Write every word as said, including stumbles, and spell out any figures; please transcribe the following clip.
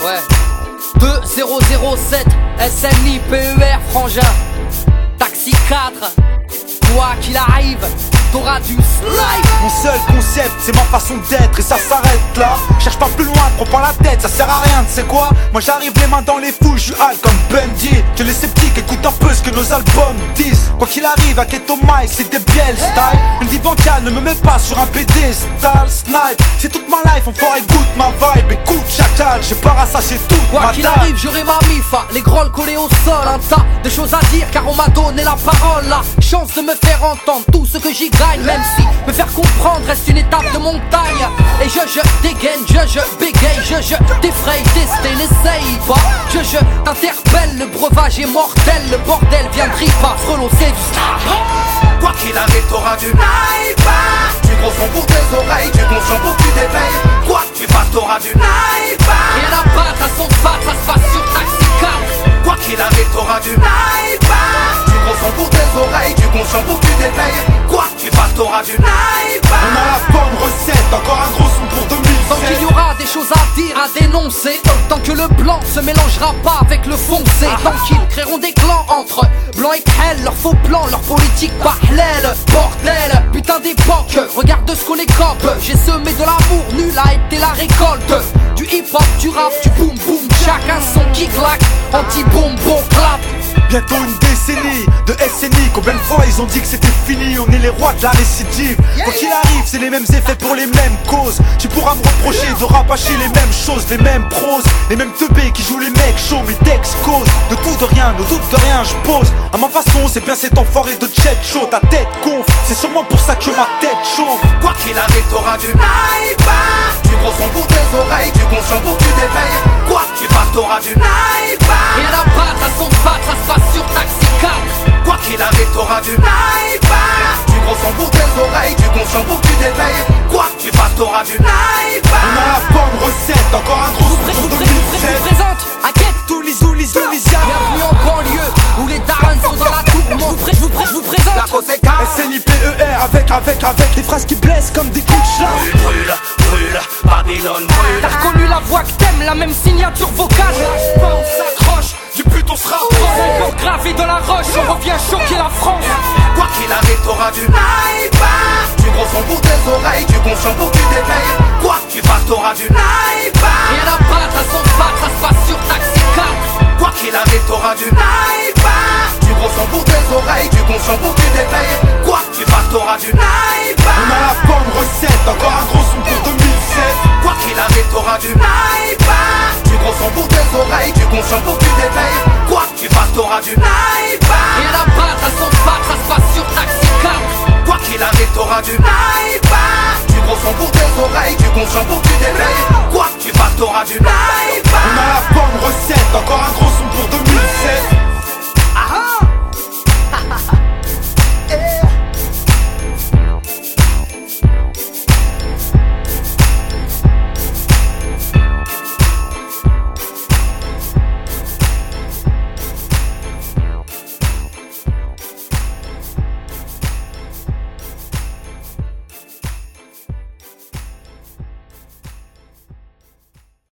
Ouais. deux zéro zéro sept S N I P E R frangin. Taxi quatre. Quoi qu'il arrive, t'auras du slide. Mon seul concept, c'est ma façon d'être et ça s'arrête là. Cherche pas plus loin, prends pas la tête, ça sert à rien, tu sais quoi. Moi j'arrive les mains dans les fouilles, je hal comme Bundy. Que les sceptiques écoutent un peu ce que nos albums disent. Quoi qu'il arrive, à Keto Mike, c'est des biels style. Une divan calme, ne me mets pas sur un pédestal. Snipe, c'est toute ma life, enfoiré goûte ma vibe. Écoute chacal, j'ai pas rassaché toute Quoi ma qu'il dalle. arrive, j'aurai ma mifa, les grolles collées au sol. Un tas de choses à dire car on m'a donné la parole. La chance de me faire entendre tout ce que j'y gagne. Même si me faire comprendre reste une étape de montagne. Et je, je dégaine, je, je bégaye, je, je t'effraye, tester, n'essaye pas. Je, je t'interpelle, le breuvage est mortel. Le bordel viendrait pas relancer du style. Quoi qu'il arrive, t'auras du naïf. Du gros son pour tes oreilles, du conscient pour que tu t'éveilles. Quoi que tu fasses, t'auras du naïf. Rien à battre à son face, ça se passe sur Taxi quatre. Quoi qu'il arrive, t'auras du naïf. Du gros son pour tes oreilles, du conscient pour que tu t'éveilles. Quoi que tu fasses, t'auras du naïf. On a la bonne recette, encore un gros son pour deux mille sept. Tant qu'il y aura des choses à dire, à dénoncer. Tant que le blanc se mélangera pas avec le foncé. Tant qu'ils créeront des clans entre blanc et crêle. Leurs faux plans, leur politique parallèle. Bordel, putain d'époque, regarde ce qu'on écope. J'ai semé de l'amour, nul a été la récolte. Du hip hop, du rap, du boom boom. Chacun son qui claque, anti-boom, bon clap. Bientôt une décennie de S N I. Combien de fois ils ont dit que c'était fini. On est les rois de la récidive. Quoi qu'il arrive, c'est les mêmes effets pour les mêmes causes. Tu pourras me reprocher de rabâcher les mêmes choses, les mêmes proses, les mêmes teubés qui jouent les mecs chauds. Mes textes causent de tout de rien, ne doute de rien, je pose. À ma façon, c'est bien cet enfoiré de jet chaud. Ta tête gonfle, c'est sûrement pour ça que ma tête chauffe. Quoi qu'il arrive, t'auras du naïf. Du gros son pour tes oreilles, du conscient pour que tu t'éveilles. Quoi que tu fasses, t'auras du naïf. Rien à battre à son face, ça se passe sur Taxi quatre. Quoi qu'il arrive, t'auras du naïf. Du gros son pour tes oreilles, du conscient pour que tu t'éveilles. Quoi que tu fasses, t'auras du naïf. On a la bonne recette, encore un gros Je son vous pour pré- deux je mille vous sept. présente à quête. Tous les oulis, oulis, Bienvenue en banlieue où les darons sont dans la tourmente. Je vous, pré- je vous, pré- je vous présente La conséquence. S N I P E R avec, avec, avec des phrases qui blessent comme des coups de chat. Brûle, brûle, Babylone brûle. T'as reconnu la voix que t'aimes, la même signature vocale. On s'accroche, du but on se rapproche. Encore gravé dans la roche, on revient choquer la France. Quoi qu'il arrive, t'auras du naïf. Du gros son pour tes oreilles, du conscient pour que tu t'éveilles. Quoi que tu fasses, t'auras du naïf. Rien à battre à son face, ça se passe sur Taxi quatre. Quoi qu'il arrive, t'auras du naïf. Du gros son pour tes oreilles, du conscient pour que tu t'éveilles. Quoi que tu fasses, t'auras du naïf. On a la bonne recette, encore un gros son pour deux mille sept. Quoi qu'il arrive, t'auras du naïf. Du gros son pour tes oreilles, du conscient pour que tu t'éveilles. Quoi que tu fasses, t'auras du naïf. Rien à battre à son face, ça se passe sur Taxi quatre. Quoi qu'il arrive, t'auras du naïf. Du gros son pour tes oreilles, du conscient pour que tu t'éveilles. Quoi que tu fasses, t'auras du naïf. On a la bonne recette, encore un gros son pour deux mille sept.